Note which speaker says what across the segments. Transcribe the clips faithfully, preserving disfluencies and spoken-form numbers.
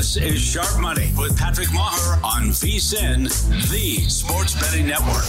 Speaker 1: This is Sharp Money with Patrick Maher on V S I N, the Sports Betting Network.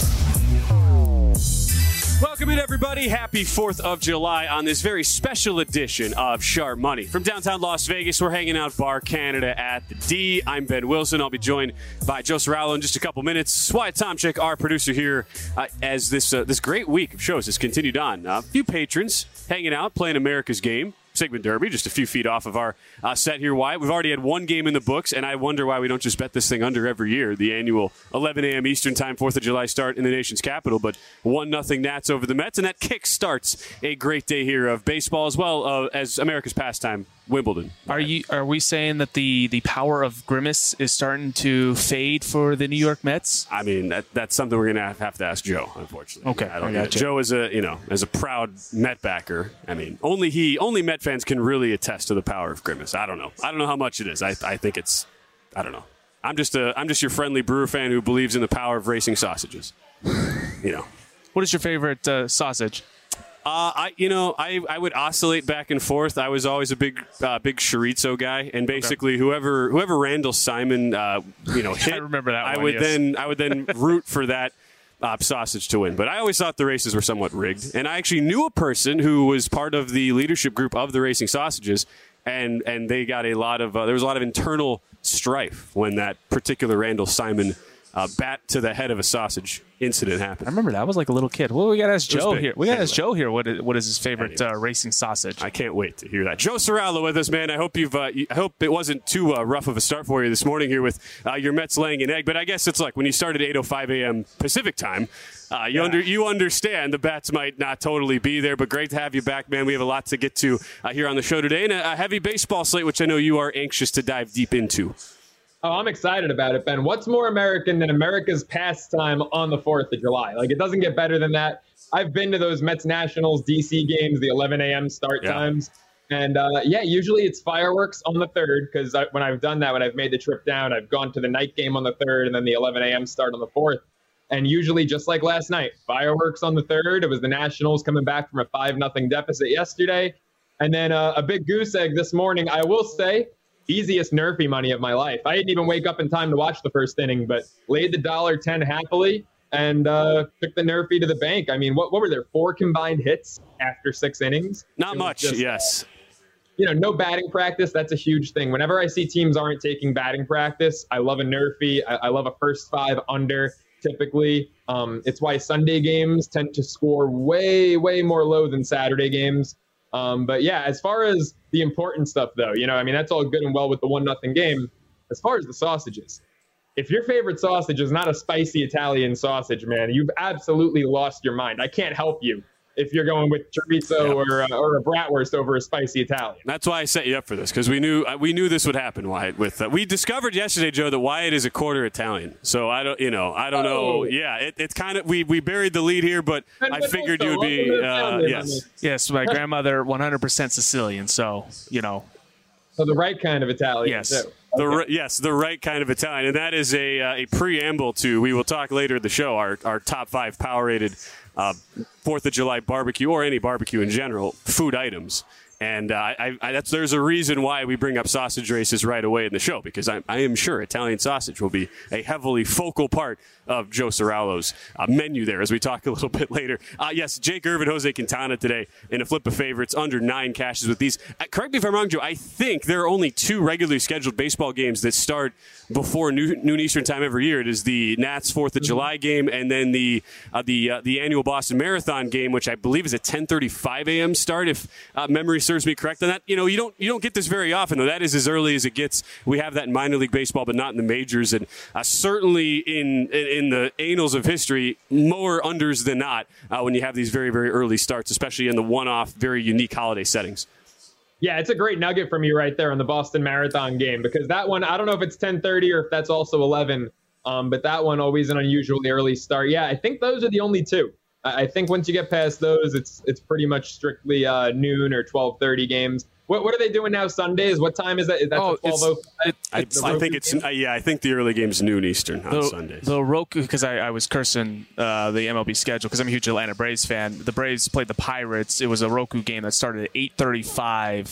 Speaker 2: Welcome in, everybody. Happy fourth of July on this very special edition of Sharp Money. From downtown Las Vegas, we're hanging out Bar Canada at the D. I'm Ben Wilson. I'll be joined by Joe Serralo in just a couple minutes. Wyatt Tomczyk, our producer here, uh, as this uh, this great week of shows has continued on. Uh, a few patrons hanging out, playing America's game. Sigmund Derby, just a few feet off of our uh, set here. Wyatt, we've already had one game in the books, and I wonder why we don't just bet this thing under every year. The annual eleven a.m. Eastern Time, fourth of July start in the nation's capital, but one nothing Nats over the Mets, and that kick starts a great day here of baseball as well uh, as America's pastime, Wimbledon.
Speaker 3: Are you? Are we saying that the, the power of Grimace is starting to fade for the New York Mets?
Speaker 2: I mean, that, that's something we're going to have to ask Joe, unfortunately.
Speaker 3: Okay,
Speaker 2: I don't
Speaker 3: I
Speaker 2: know.
Speaker 3: gotcha.
Speaker 2: Joe is a you know as a proud Met backer. I mean, only he, only Met fans can really attest to the power of Grimace. I don't know. I don't know how much it is. I I think it's. I don't know. I'm just a I'm just your friendly Brewer fan who believes in the power of racing sausages. You know.
Speaker 3: What is your favorite uh, sausage?
Speaker 2: Uh, I you know I, I would oscillate back and forth. I was always a big uh, big chorizo guy, and basically okay. whoever whoever Randall Simon uh, you know hit,
Speaker 3: I remember that.
Speaker 2: I
Speaker 3: one,
Speaker 2: would
Speaker 3: yes.
Speaker 2: then I would then root for that uh, sausage to win. But I always thought the races were somewhat rigged, and I actually knew a person who was part of the leadership group of the Racing Sausages, and and they got a lot of uh, there was a lot of internal strife when that particular Randall Simon uh, bat to the head of a sausage incident happened.
Speaker 3: I remember that. I was like a little kid. Well, we got to ask Joe
Speaker 2: big.
Speaker 3: here. We got to
Speaker 2: Anyway.
Speaker 3: ask Joe here. What is, what is his favorite uh, racing sausage?
Speaker 2: I can't wait to hear that. Joe Serralo with us, man. I hope you've. Uh, I hope it wasn't too uh, rough of a start for you this morning here with uh, your Mets laying an egg. But I guess it's like when you start at eight oh five a.m. Pacific time. Uh, you,
Speaker 3: Yeah.
Speaker 2: under, you understand the bats might not totally be there, but great to have you back, man. We have a lot to get to uh, here on the show today, and a, a heavy baseball slate, which I know you are anxious to dive deep into.
Speaker 4: Oh, I'm excited about it, Ben. What's more American than America's pastime on the fourth of July? Like, it doesn't get better than that. I've been to those Mets Nationals D C games, the eleven a.m. start
Speaker 2: Yeah.
Speaker 4: times. And, uh, yeah, usually it's fireworks on the third because when I've done that, when I've made the trip down, I've gone to the night game on the third and then the eleven a.m. start on the fourth. And usually, just like last night, fireworks on the third. It was the Nationals coming back from a five nothing deficit yesterday. And then uh, a big goose egg this morning, I will say. Easiest Nerfy money of my life. I didn't even wake up in time to watch the first inning, but laid the one dollar ten happily and uh, took the Nerfy to the bank. I mean, what, what were there, four combined hits after six innings?
Speaker 2: Not much,
Speaker 4: just,
Speaker 2: yes.
Speaker 4: You know, no batting practice. That's a huge thing. Whenever I see teams aren't taking batting practice, I love a Nerfy. I, I love a first five under typically. Um, it's why Sunday games tend to score way, way more low than Saturday games. Um, but yeah, as far as the important stuff, though, you know, I mean, that's all good and well with the one nothing game. As far as the sausages, if your favorite sausage is not a spicy Italian sausage, man, you've absolutely lost your mind. I can't help you if you're going with chorizo
Speaker 2: Yeah.
Speaker 4: or uh, or a bratwurst over a spicy Italian.
Speaker 2: That's why I set you up for this, because we knew uh, we knew this would happen, Wyatt. With uh, we discovered yesterday, Joe, that Wyatt is a quarter Italian. So I don't, you know, I don't
Speaker 4: Oh.
Speaker 2: know. Yeah, it, it's kind of we we buried the lead here, but
Speaker 4: And
Speaker 2: I
Speaker 4: but
Speaker 2: figured
Speaker 4: also,
Speaker 2: you would be
Speaker 4: welcome to the
Speaker 2: uh,
Speaker 4: family,
Speaker 2: yes.
Speaker 4: mommy.
Speaker 3: Yes, my grandmother, one hundred percent Sicilian. So, you know.
Speaker 4: So the right kind of Italian,
Speaker 3: Yes.
Speaker 4: too.
Speaker 2: The
Speaker 4: Okay.
Speaker 2: ri- yes, the right kind of Italian, and that is a uh, a preamble to. We will talk later in the show. Our our top five power rated uh, Fourth of July barbecue or any barbecue in general food items. And uh, I, I, that's there's a reason why we bring up sausage races right away in the show, because I, I am sure Italian sausage will be a heavily focal part of Joe Serralo's uh, menu there as we talk a little bit later. Uh, yes, Jake Irvin, Jose Quintana today in a flip of favorites, under nine cashes with these. Uh, correct me if I'm wrong, Joe. I think there are only two regularly scheduled baseball games that start before noon, noon Eastern time every year. It is the Nats Fourth of July game, and then the uh, the uh, the annual Boston Marathon game, which I believe is a ten thirty-five a.m. start, if uh, memory serves me correct on that. You know, you don't you don't get this very often, though. That is as early as it gets. We have that in minor league baseball, but not in the majors, and uh, certainly in, in in the annals of history, more unders than not uh, when you have these very very early starts, especially in the one-off, very unique holiday settings.
Speaker 4: Yeah, it's a great nugget from you right there on the Boston Marathon game, because that one, I don't know if it's ten thirty or if that's also eleven, um, but that one always an unusually early start. Yeah, I think those are the only two. I I think once you get past those, it's it's pretty much strictly uh, noon or twelve thirty games. What what are they doing now Sundays? What time is that? Is that
Speaker 3: Oh,
Speaker 4: the twelve oh five?
Speaker 3: it-
Speaker 2: I,
Speaker 4: The
Speaker 2: I
Speaker 4: Roku
Speaker 2: think it's
Speaker 4: game?
Speaker 2: uh, yeah. I think the early game's noon Eastern on
Speaker 3: the,
Speaker 2: Sundays.
Speaker 3: The Roku, because I, I was cursing uh, the M L B schedule because I'm a huge Atlanta Braves fan. The Braves played the Pirates. It was a Roku game that started at eight thirty-five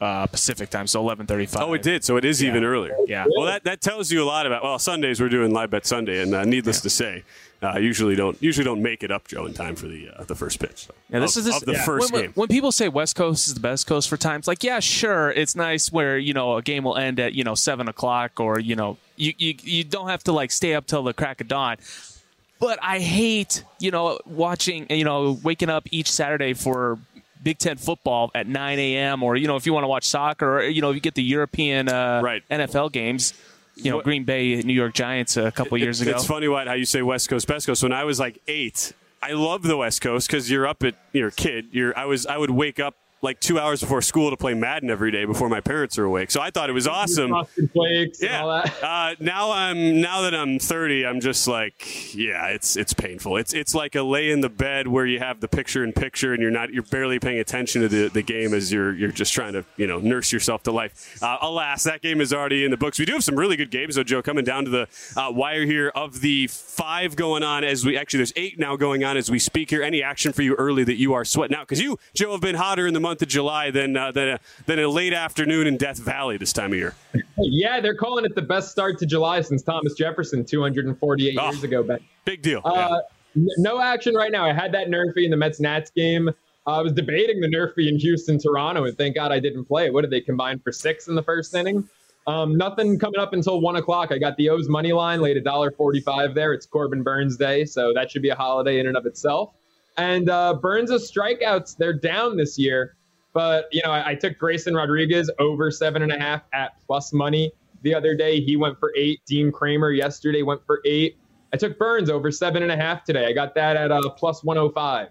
Speaker 3: uh, Pacific time, so eleven thirty-five.
Speaker 2: Oh, it did. So it is yeah. even earlier.
Speaker 3: Yeah.
Speaker 2: Well, that, that tells you a lot about. Well, Sundays we're doing Live Bet Sunday, and uh, needless yeah. to say, uh, usually don't usually don't make it up, Joe, in time for the uh, the first pitch. So,
Speaker 3: yeah, this
Speaker 2: of,
Speaker 3: is this,
Speaker 2: of the
Speaker 3: yeah.
Speaker 2: first
Speaker 3: when,
Speaker 2: game.
Speaker 3: When people say West Coast is the best coast for times, like yeah, sure, it's nice where you know a game will end at you know seven o'clock, or you know you you you don't have to like stay up till the crack of dawn. But I hate, you know, watching, you know, waking up each Saturday for Big Ten football at nine a.m. or, you know, if you want to watch soccer or, you know, if you get the European uh,
Speaker 2: right.
Speaker 3: N F L games, you know, what, Green Bay, New York Giants a couple
Speaker 2: it,
Speaker 3: years ago.
Speaker 2: It's funny, White, how you say West Coast, Best Coast. When I was like eight, I loved the West Coast because you're up at, you're a kid. You're, I was, I would wake up like two hours before school to play Madden every day before my parents are awake. So I thought it was awesome.
Speaker 4: Flakes
Speaker 2: yeah.
Speaker 4: And all that.
Speaker 2: Uh, now I'm now that I'm thirty, I'm just like, yeah, it's it's painful. It's it's like a lay in the bed where you have the picture in picture and you're not you're barely paying attention to the, the game as you're you're just trying to you know nurse yourself to life. Uh, alas, that game is already in the books. We do have some really good games though, Joe, coming down to the uh, wire here. Of the five going on as we actually there's eight now going on as we speak here. Any action for you early that you are sweating out because you, Joe, have been hotter in the month of July than uh, than, a, than a late afternoon in Death Valley this time of year.
Speaker 4: Yeah, they're calling it the best start to July since Thomas Jefferson two hundred forty-eight oh, years ago. Ben.
Speaker 2: Big deal.
Speaker 4: Uh,
Speaker 2: yeah.
Speaker 4: No action right now. I had that Nerfy in the Mets-Nats game. Uh, I was debating the Nerfy in Houston-Toronto, and thank God I didn't play. What did they combine for six in the first inning? Um, nothing coming up until one o'clock. I got the O's money line, laid one dollar forty-five there. It's Corbin Burns Day, so that should be a holiday in and of itself. And uh, Burns' strikeouts, they're down this year. But, you know, I, I took Grayson Rodriguez over seven and a half at plus money the other day. He went for eight. Dean Kramer yesterday went for eight. I took Burns over seven and a half today. I got that at uh, plus one oh five.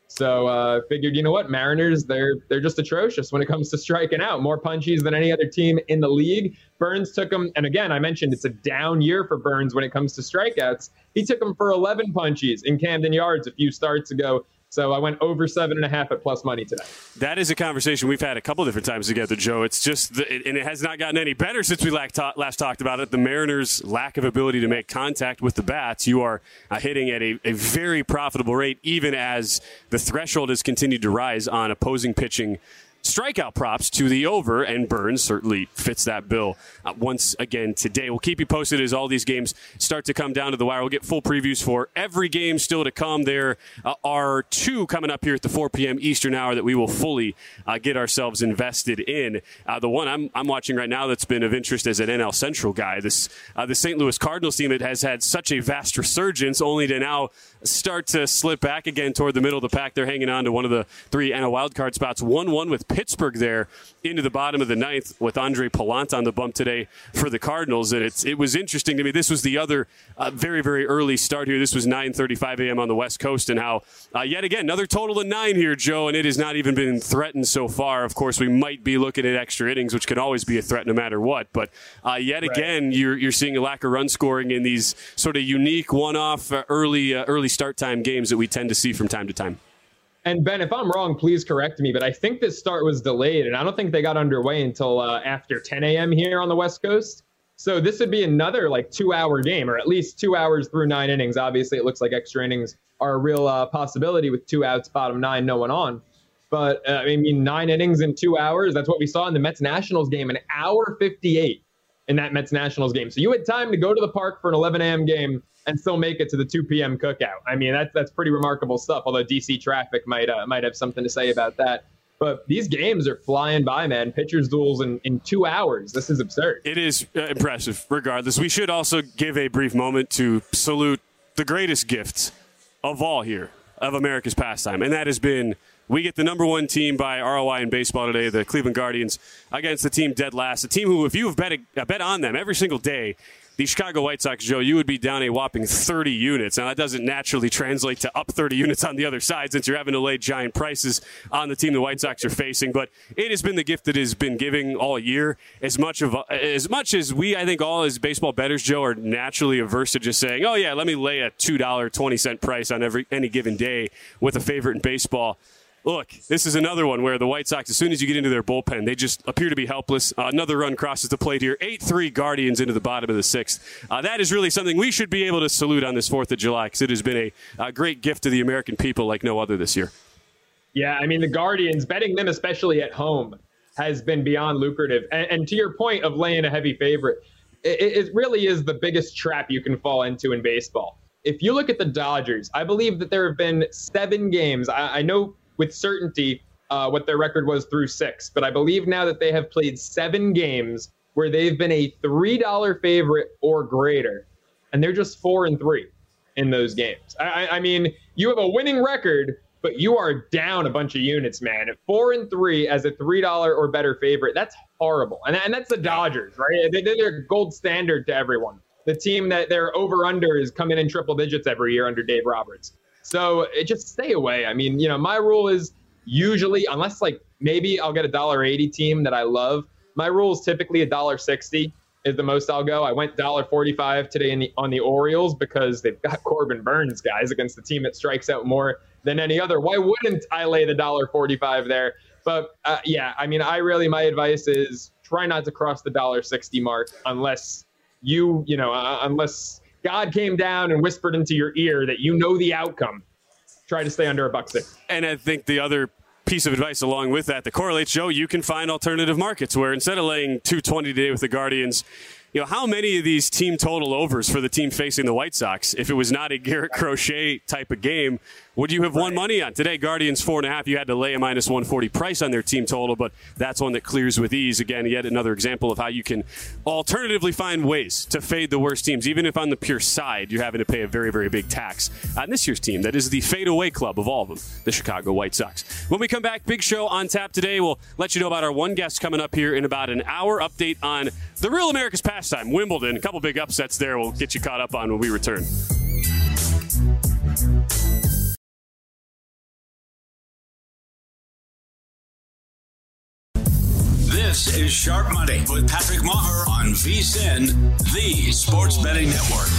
Speaker 4: So uh, figured, you know what, Mariners, they're they're just atrocious when it comes to striking out. More punchies than any other team in the league. Burns took them, and again, I mentioned it's a down year for Burns when it comes to strikeouts. He took them for eleven punchies in Camden Yards a few starts ago. So I went over seven and a half at plus money today.
Speaker 2: That is a conversation we've had a couple different times together, Joe. It's just, the, and it has not gotten any better since we last talked about it. The Mariners' lack of ability to make contact with the bats. You are uh, hitting at a, a very profitable rate, even as the threshold has continued to rise on opposing pitching strikeout props to the over, and Burns certainly fits that bill uh, once again today. We'll keep you posted as all these games start to come down to the wire. We'll get full previews for every game still to come. There uh, are two coming up here at the four p.m. Eastern hour that we will fully uh, get ourselves invested in. Uh, the one I'm, I'm watching right now that's been of interest as an N L Central guy, this uh, the Saint Louis Cardinals team that has had such a vast resurgence, only to now start to slip back again toward the middle of the pack. They're hanging on to one of the three N L wildcard spots. one one with Pittsburgh there into the bottom of the ninth with Andre Pallant on the bump today for the Cardinals. And it's, it was interesting to me. This was the other uh, very, very early start here. This was nine thirty-five a.m. on the West Coast, and how uh, yet again, another total of nine here, Joe, and it has not even been threatened so far. Of course, we might be looking at extra innings, which can always be a threat no matter what. But uh, yet right. again, you're, you're seeing a lack of run scoring in these sort of unique one-off uh, early, uh, early start time games that we tend to see from time to time.
Speaker 4: And Ben, if I'm wrong, please correct me, but I think this start was delayed, and I don't think they got underway until uh, after ten a.m. here on the West Coast. So this would be another like two-hour game, or at least two hours through nine innings. Obviously, it looks like extra innings are a real uh, possibility with two outs, bottom nine, no one on. But uh, I mean, nine innings in two hours, that's what we saw in the Mets-Nationals game, an hour fifty-eight in that Mets-Nationals game. So you had time to go to the park for an eleven a.m. game and still make it to the two p.m. cookout. I mean, that's that's pretty remarkable stuff, although D C traffic might uh, might have something to say about that. But these games are flying by, man. Pitchers duels in, in two hours. This is absurd.
Speaker 2: It is uh, impressive, regardless. We should also give a brief moment to salute the greatest gift of all here of America's pastime, and that has been we get the number one team by R O I in baseball today, the Cleveland Guardians, against the team dead last. A team who, if you have bet, a, bet on them every single day, the Chicago White Sox, Joe, you would be down a whopping thirty units. Now, that doesn't naturally translate to up thirty units on the other side since you're having to lay giant prices on the team the White Sox are facing. But it has been the gift that has been giving all year. As much of as much as we, I think, all as baseball bettors, Joe, are naturally averse to just saying, oh, yeah, let me lay a two dollars and twenty cents price on every any given day with a favorite in baseball. Look, this is another one where the White Sox, as soon as you get into their bullpen, they just appear to be helpless. Uh, another run crosses the plate here. eight three Guardians into the bottom of the sixth. Uh, that is really something we should be able to salute on this fourth of July because it has been a, a great gift to the American people like no other this year.
Speaker 4: Yeah, I mean, the Guardians, betting them especially at home, has been beyond lucrative. And, and to your point of laying a heavy favorite, it, it really is the biggest trap you can fall into in baseball. If you look at the Dodgers, I believe that there have been seven games. I, I know with certainty uh, what their record was through six, but I believe now that they have played seven games where they've been a three dollar favorite or greater, and they're just four and three in those games. I, I mean, you have a winning record, but you are down a bunch of units, man. At four and three as a three dollar or better favorite, that's horrible. And, and that's the Dodgers, right? They, they're gold standard to everyone. The team that their over-under is coming in triple digits every year under Dave Roberts. So it just stay away. I mean, you know, my rule is usually, unless like maybe I'll get a one dollar eighty team that I love, my rule is typically one dollar sixty is the most I'll go. I went one dollar forty-five today in the, on the Orioles because they've got Corbin Burns, guys, against the team that strikes out more than any other. Why wouldn't I lay the one dollar forty-five there? But uh, yeah, I mean, I really, my advice is try not to cross the one dollar sixty mark unless you, you know, uh, unless God came down and whispered into your ear that you know the outcome. Try to stay under a buck six.
Speaker 2: And I think the other piece of advice along with that that correlates, Joe, you can find alternative markets where instead of laying two twenty today with the Guardians, you know, how many of these team total overs for the team facing the White Sox, if it was not a Garrett Crochet type of game, would you have won money on? Today, Guardians four and a half, you had to lay a minus one forty price on their team total, but that's one that clears with ease. Again, yet another example of how you can alternatively find ways to fade the worst teams, even if on the pure side you're having to pay a very, very big tax. On this year's team, that is the fadeaway club of all of them, the Chicago White Sox. When we come back, big show on tap today. We'll let you know about our one guest coming up here in about an hour. Update on the real America's pastime, Wimbledon. A couple big upsets there we'll get you caught up on when we return.
Speaker 1: This is Sharp Money with Patrick Maher on V S I N, the Sports Betting Network.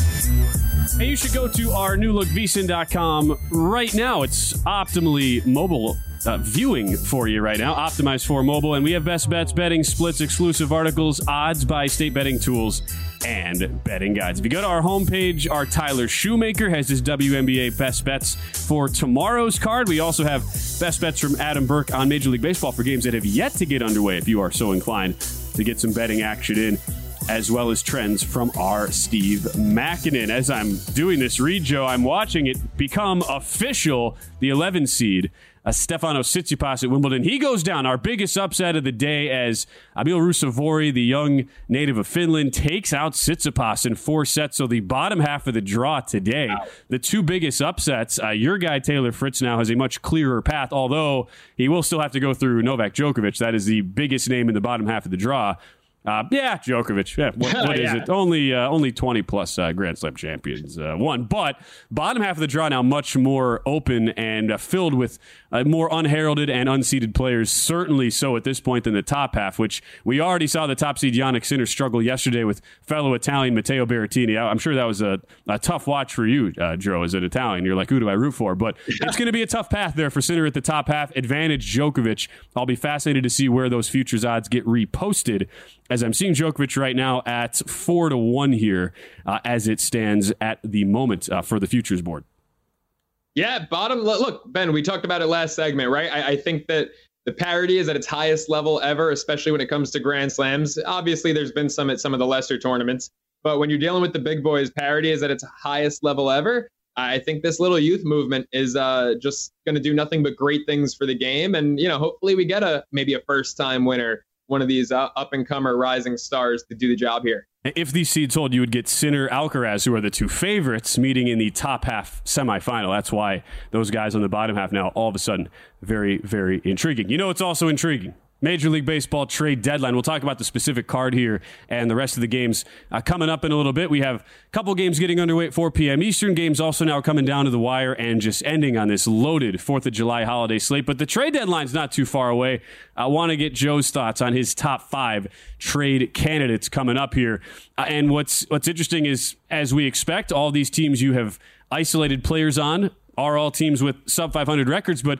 Speaker 2: Hey, you should go to our new look V S I N dot com right now. It's optimally mobile uh, viewing for you right now, optimized for mobile. And we have best bets, betting splits, exclusive articles, odds by state betting tools, and betting guides. If you go to our homepage, our Tyler Shoemaker has his W N B A best bets for tomorrow's card. We also have best bets from Adam Burke on Major League Baseball for games that have yet to get underway, if you are so inclined to get some betting action in, as well as trends from our Steve Makinen. As I'm doing this read, Joe, I'm watching it become official, the eleven seed, uh, Stefanos Tsitsipas at Wimbledon. He goes down, our biggest upset of the day, as Emil Ruusuvuori, the young native of Finland, takes out Tsitsipas in four sets. So the bottom half of the draw today, wow. The two biggest upsets, uh, your guy Taylor Fritz now has a much clearer path, although he will still have to go through Novak Djokovic. That is the biggest name in the bottom half of the draw. Uh, yeah, Djokovic. Yeah, what, what is
Speaker 4: yeah.
Speaker 2: it? Only uh, only twenty plus uh, Grand Slam champions uh, won. But bottom half of the draw now much more open and uh, filled with uh, more unheralded and unseeded players. Certainly so at this point than the top half, which we already saw the top seed Jannik Sinner struggle yesterday with fellow Italian Matteo Berrettini. I'm sure that was a, a tough watch for you, uh, Joe, as an Italian. You're like, who do I root for? But it's going to be a tough path there for Sinner at the top half. Advantage Djokovic. I'll be fascinated to see where those futures odds get reposted, as I'm seeing Djokovic right now at four to one here uh, as it stands at the moment uh, for the futures board.
Speaker 4: Yeah, bottom. Look, Ben, we talked about it last segment, right? I, I think that the parity is at its highest level ever, especially when it comes to Grand Slams. Obviously, there's been some at some of the lesser tournaments, but when you're dealing with the big boys, parity is at its highest level ever. I think this little youth movement is uh, just going to do nothing but great things for the game. And, you know, hopefully we get a maybe a first time winner, one of these uh, up-and-comer rising stars to do the job here.
Speaker 2: If these seeds hold, you would get Sinner, Alcaraz, who are the two favorites, meeting in the top half semifinal. That's why those guys on the bottom half now, all of a sudden, very, very intriguing. You know, it's also intriguing. Major League Baseball trade deadline. We'll talk about the specific card here and the rest of the games uh, coming up in a little bit. We have a couple games getting underway at four p.m. Eastern, games also now coming down to the wire and just ending on this loaded fourth of July holiday slate. But the trade deadline's not too far away. I want to get Joe's thoughts on his top five trade candidates coming up here. Uh, and what's what's interesting is, as we expect, all these teams you have isolated players on are all teams with sub five hundred records, but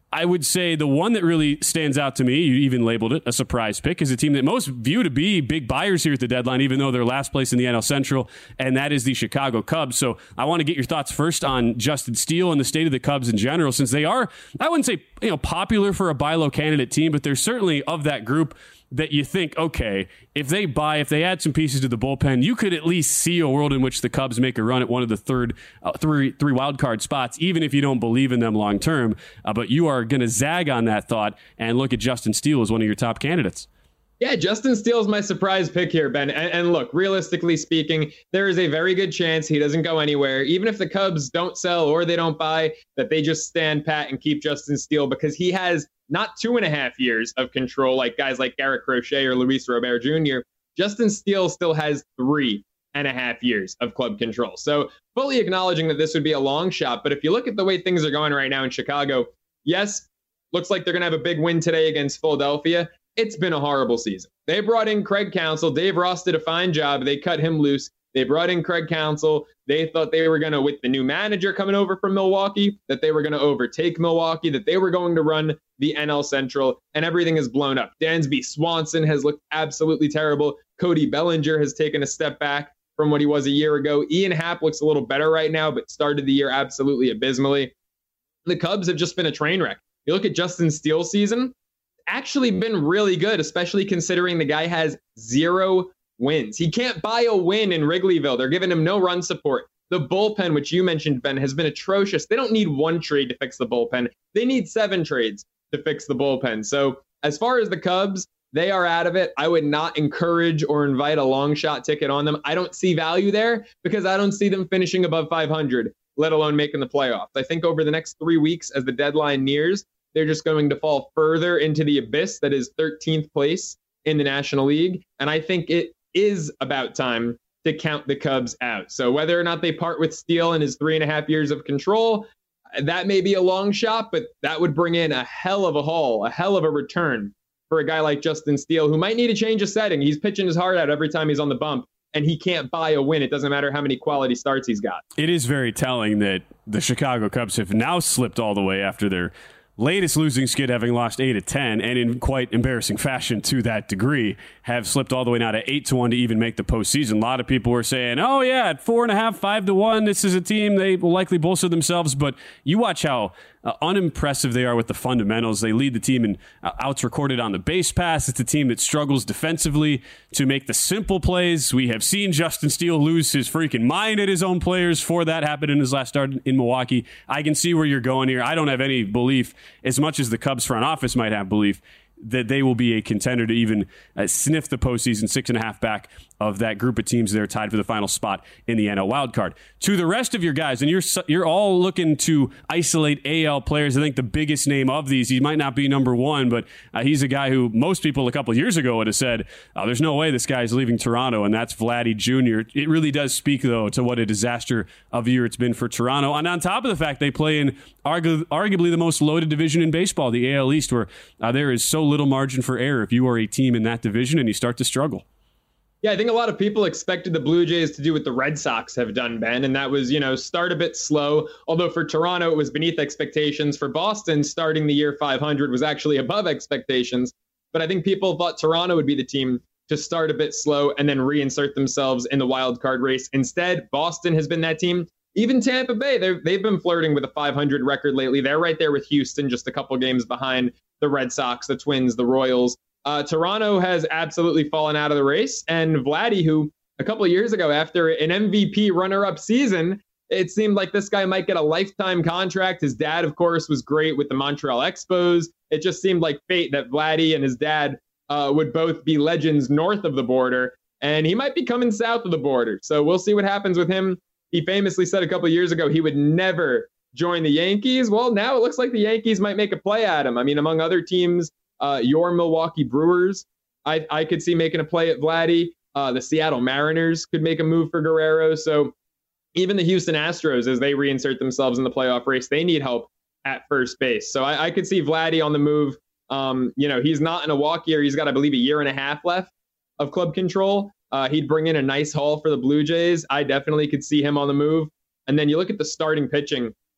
Speaker 2: I would say the one that really stands out to me, you even labeled it a surprise pick, is a team that most view to be big buyers here at the deadline, even though they're last place in the N L Central, and that is the Chicago Cubs. So I want to get your thoughts first on Justin Steele and the state of the Cubs in general, since they are, I wouldn't say, you know, popular for a buy low candidate team, but they're certainly of that group that you think, okay, if they buy, if they add some pieces to the bullpen, you could at least see a world in which the Cubs make a run at one of the third, uh, three, three wild card spots, even if you don't believe in them long term. Uh, but you are going to zag on that thought and look at Justin Steele as one of your top candidates.
Speaker 4: Yeah, Justin Steele is my surprise pick here, Ben. And, and look, realistically speaking, there is a very good chance he doesn't go anywhere. Even if the Cubs don't sell or they don't buy, that they just stand pat and keep Justin Steele, because he has not two and a half years of control like guys like Garrett Crochet or Luis Robert Junior Justin Steele still has three and a half years of club control. So fully acknowledging that this would be a long shot. But if you look at the way things are going right now in Chicago, yes, looks like they're going to have a big win today against Philadelphia. It's been a horrible season. They brought in Craig Counsell. Dave Ross did a fine job. They cut him loose. They brought in Craig Counsell. They thought they were going to, with the new manager coming over from Milwaukee, that they were going to overtake Milwaukee, that they were going to run the N L Central, and everything has blown up. Dansby Swanson has looked absolutely terrible. Cody Bellinger has taken a step back from what he was a year ago. Ian Happ looks a little better right now, but started the year absolutely abysmally. The Cubs have just been a train wreck. You look at Justin Steele's season, actually been really good, especially considering the guy has zero wins. He can't buy a win in Wrigleyville. They're giving him no run support. The bullpen, which you mentioned, Ben, has been atrocious. They don't need one trade to fix the bullpen. They need seven trades to fix the bullpen. So as far as the Cubs, they are out of it. I would not encourage or invite a long shot ticket on them. I don't see value there because I don't see them finishing above five hundred, let alone making the playoffs. I think over the next three weeks as the deadline nears, they're just going to fall further into the abyss that is thirteenth place in the National League. And I think it is about time to count the Cubs out. So whether or not they part with Steele and his three and a half years of control, that may be a long shot, but that would bring in a hell of a haul, a hell of a return for a guy like Justin Steele, who might need a change of setting. He's pitching his heart out every time he's on the bump, and he can't buy a win. It doesn't matter how many quality starts he's got.
Speaker 2: It is very telling that the Chicago Cubs have now slipped all the way after their latest losing skid, having lost eight to ten, and in quite embarrassing fashion to that degree, have slipped all the way now to eight to one to even make the postseason. A lot of people were saying, "Oh yeah, at four and a half, five to one, this is a team they will likely bolster themselves." But you watch how uh, unimpressive they are with the fundamentals. They lead the team in uh, outs recorded on the base pass. It's a team that struggles defensively to make the simple plays. We have seen Justin Steele lose his freaking mind at his own players for that happened in his last start in Milwaukee. I can see where you're going here. I don't have any belief, as much as the Cubs front office might have belief, that they will be a contender to even uh, sniff the postseason, six and a half back of that group of teams that are tied for the final spot in the N L wildcard. To the rest of your guys, and you're you're all looking to isolate A L players. I think the biggest name of these, he might not be number one, but uh, he's a guy who most people a couple of years ago would have said, oh, there's no way this guy's leaving Toronto, and that's Vladdy Junior It really does speak, though, to what a disaster of a year it's been for Toronto. And on top of the fact they play in argu- arguably the most loaded division in baseball, the A L East, where uh, there is so little margin for error if you are a team in that division and you start to struggle.
Speaker 4: Yeah, I think a lot of people expected the Blue Jays to do what the Red Sox have done, Ben, and that was, you know, start a bit slow. Although for Toronto, it was beneath expectations. For Boston, starting the year five hundred was actually above expectations. But I think people thought Toronto would be the team to start a bit slow and then reinsert themselves in the wild card race. Instead, Boston has been that team. Even Tampa Bay, they've, they've been flirting with a five hundred record lately. They're right there with Houston, just a couple games behind the Red Sox, the Twins, the Royals. Uh, Toronto has absolutely fallen out of the race. And Vladdy, who a couple of years ago, after an M V P runner-up season, it seemed like this guy might get a lifetime contract. His dad, of course, was great with the Montreal Expos. It just seemed like fate that Vladdy and his dad uh, would both be legends north of the border. And he might be coming south of the border. So we'll see what happens with him. He famously said a couple of years ago he would never join the Yankees. Well, now it looks like the Yankees might make a play at him. I mean, among other teams, uh, your Milwaukee Brewers, I, I could see making a play at Vladdy. Uh, the Seattle Mariners could make a move for Guerrero. So even the Houston Astros, as they reinsert themselves in the playoff race, they need help at first base. So I, I could see Vladdy on the move. Um, you know, he's not in a walk year. He's got, I believe, a year and a half left of club control. Uh, he'd bring in a nice haul for the Blue Jays. I definitely could see him on the move. And then you look at the starting pitching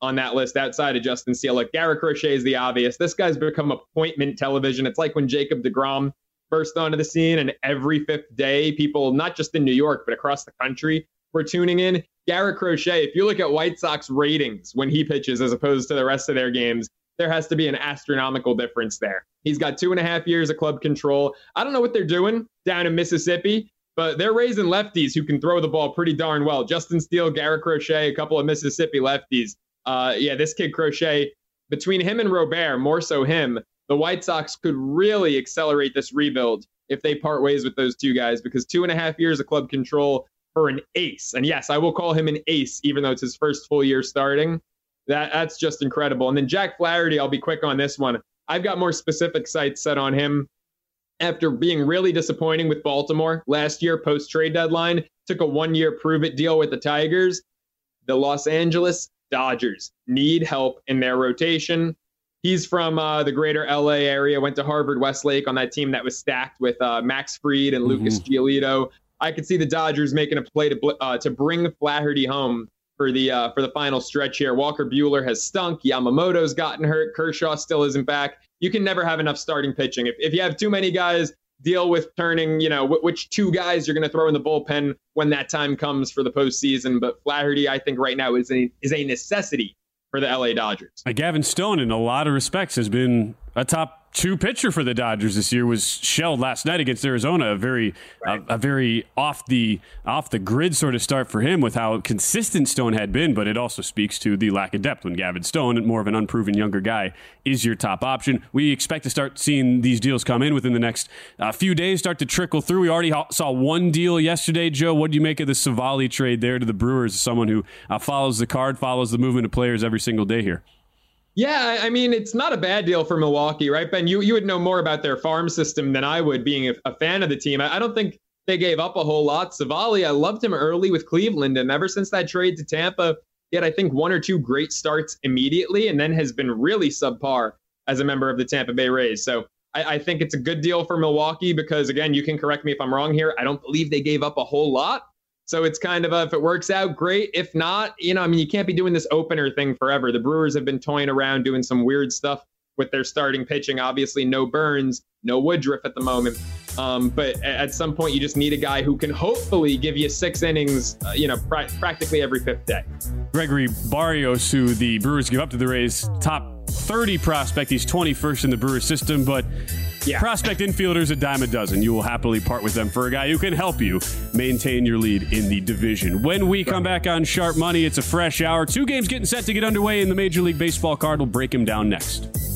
Speaker 4: on that list outside of Justin Steele. Like, Garrett Crochet is the obvious. This guy's become appointment television. It's like when Jacob deGrom burst onto the scene, and every fifth day, people, not just in New York, but across the country, were tuning in. Garrett Crochet, if you look at White Sox ratings when he pitches as opposed to the rest of their games, there has to be an astronomical difference there. He's got two and a half years of club control. I don't know what they're doing down in Mississippi, but they're raising lefties who can throw the ball pretty darn well. Justin Steele, Garrett Crochet, a couple of Mississippi lefties. Uh, yeah, this kid Crochet, between him and Robert, more so him, the White Sox could really accelerate this rebuild if they part ways with those two guys, because two and a half years of club control for an ace. And yes, I will call him an ace, even though it's his first full year starting. That That's just incredible. And then Jack Flaherty, I'll be quick on this one. I've got more specific sights set on him. After being really disappointing with Baltimore last year, post-trade deadline, took a one-year prove-it deal with the Tigers. The Los Angeles Dodgers need help in their rotation. He's from uh, the greater L A area, went to Harvard Westlake on that team that was stacked with uh, Max Fried and mm-hmm. Lucas Giolito. I could see the Dodgers making a play to uh, to bring Flaherty home for the uh, for the final stretch here. Walker Buehler has stunk. Yamamoto's gotten hurt. Kershaw still isn't back. You can never have enough starting pitching. If if you have too many guys, deal with turning, you know, w- which two guys you're going to throw in the bullpen when that time comes for the postseason. But Flaherty, I think right now is a, is a necessity for the L A Dodgers.
Speaker 2: Gavin Stone, in a lot of respects, has been a top two pitcher for the Dodgers this year. Was shelled last night against Arizona. A very, right. a, a very off the off the grid sort of start for him with how consistent Stone had been. But it also speaks to the lack of depth when Gavin Stone, more of an unproven younger guy, is your top option. We expect to start seeing these deals come in within the next uh, few days, start to trickle through. We already ha- saw one deal yesterday. Joe, what do you make of the Savali trade there to the Brewers? Someone who uh, follows the card, follows the movement of players every single day here.
Speaker 4: Yeah, I mean, it's not a bad deal for Milwaukee, right, Ben? You you would know more about their farm system than I would, being a, a fan of the team. I, I don't think they gave up a whole lot. Savali, I loved him early with Cleveland, and ever since that trade to Tampa, he had, I think, one or two great starts immediately, and then has been really subpar as a member of the Tampa Bay Rays. So I, I think it's a good deal for Milwaukee because, again, you can correct me if I'm wrong here, I don't believe they gave up a whole lot. So it's kind of a, if it works out, great. If not, you know, I mean, you can't be doing this opener thing forever. The Brewers have been toying around doing some weird stuff with their starting pitching. Obviously, no Burns, no Woodruff at the moment. Um, but at some point, you just need a guy who can hopefully give you six innings, uh, you know, pr- practically every fifth day.
Speaker 2: Gregory Barrios, who the Brewers give up to the Rays, top thirty prospect. He's twenty-first in the Brewers system, but yeah. Prospect infielders a dime a dozen. You will happily part with them for a guy who can help you maintain your lead in the division. When we come back on Sharp Money, it's a fresh hour. Two games getting set to get underway in the Major League Baseball card. We'll break him down next.